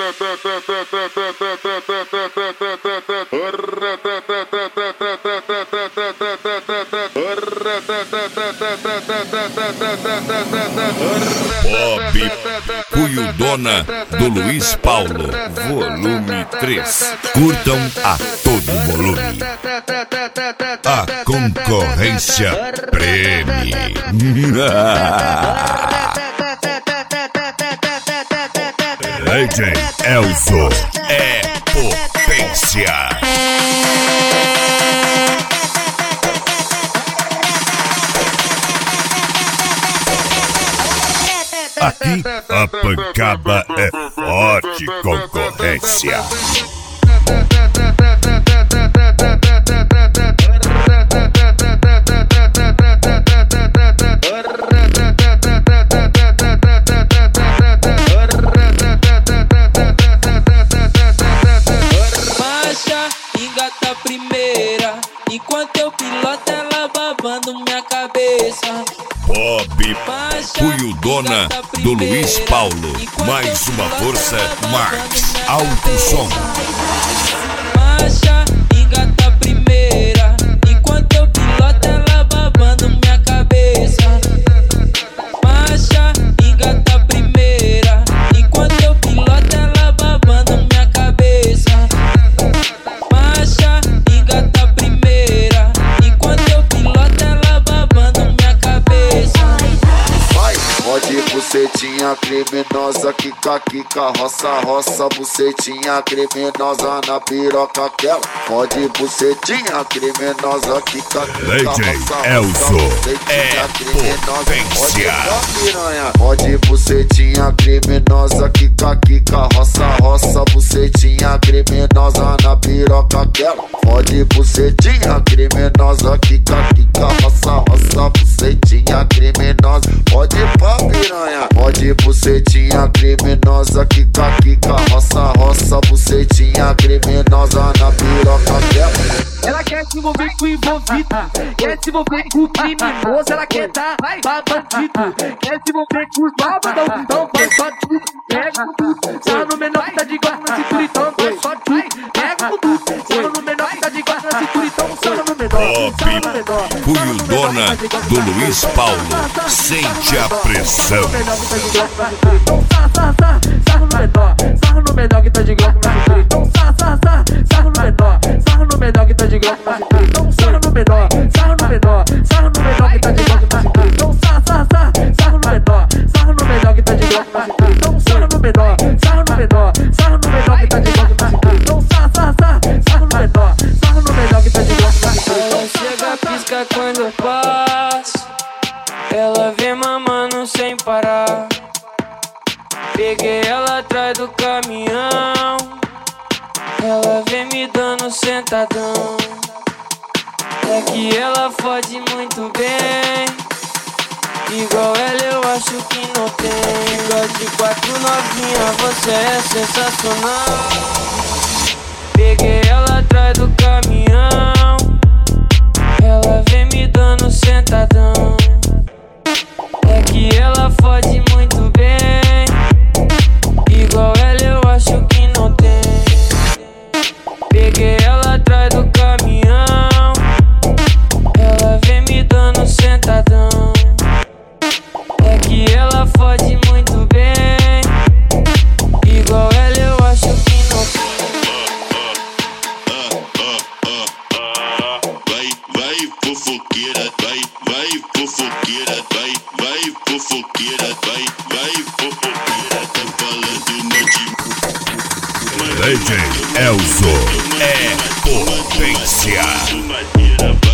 Bob Cuyudona do Luiz Paulo, volume 3. Curtam a todo volume. A concorrência preme. DJ Elzo é potência. Aqui a pancada é forte, concorrência. Marcha, engata a primeira, enquanto eu piloto ela babando minha cabeça. Bob Cuyudona do Luiz Paulo. Mais uma força, Max Alto Som. Marcha, engata a primeira, enquanto eu piloto ela babando minha cabeça. Marcha, engata a primeira, enquanto eu piloto ela babando minha cabeça. Marcha, engata a primeira, enquanto eu piloto ela babando minha cabeça. Pode bucetinha criminosa, quica, quica, roça, roça, bucetinha criminosa na piroca aquela. Pode bucetinha criminosa, quica, quica, roça, Elzo bucetinha potência. Piranha. Pode bucetinha criminosa, quica, quica, roça, roça, bucetinha criminosa na piroca aquela. Pode bucetinha criminosa, quica, quica, roça, roça, bucetinha criminosa. Pode pá, piranha. Pode bucetinha criminosa, quica, quica, roça, roça, bucetinha criminosa na piroca dela. Ela quer se envolver com o envolvido, quer se envolver com o criminoso, ela quer dar pra bandido, quer se envolver com os babadão, então faz só tudo, pega tudo, só no menor que tá de guarda na cintura, então faz só tudo, pega tudo, só no menor que tá de guarda na cintura, então só no menor, só no menor. Cuyudona do Luiz Paulo, sente a pressão. Então sarro no menor que tá de glock na cintura, então sarro no menor que tá de glock na cintura, então sarro no menor que tá de glock na cintura, então sarro no menor que tá de glock na cintura, então sarro no menor que tá de glock na cintura, então sarro no menor que tá de glock na cintura. Ela chega, pisca quando eu passo, ela vem mamando sem parar. Peguei ela atrás do caminhão, ela vem me dando sentadão. É que ela fode muito bem, igual ela eu acho que não tem. Igual de 4 novinha, você é sensacional. Peguei ela atrás do caminhão, ela vem me dando sentadão. É que ela fode muito bem, igual ela eu acho que não tem. Peguei ela atrás do caminhão, ela vem me dando sentadão. É que ela fode muito bem, igual ela eu acho que não tem. Vai fofoqueira, vai fofoqueira, vai fofoqueira, vai fofoqueira, tá falando DJ Elzo é potência.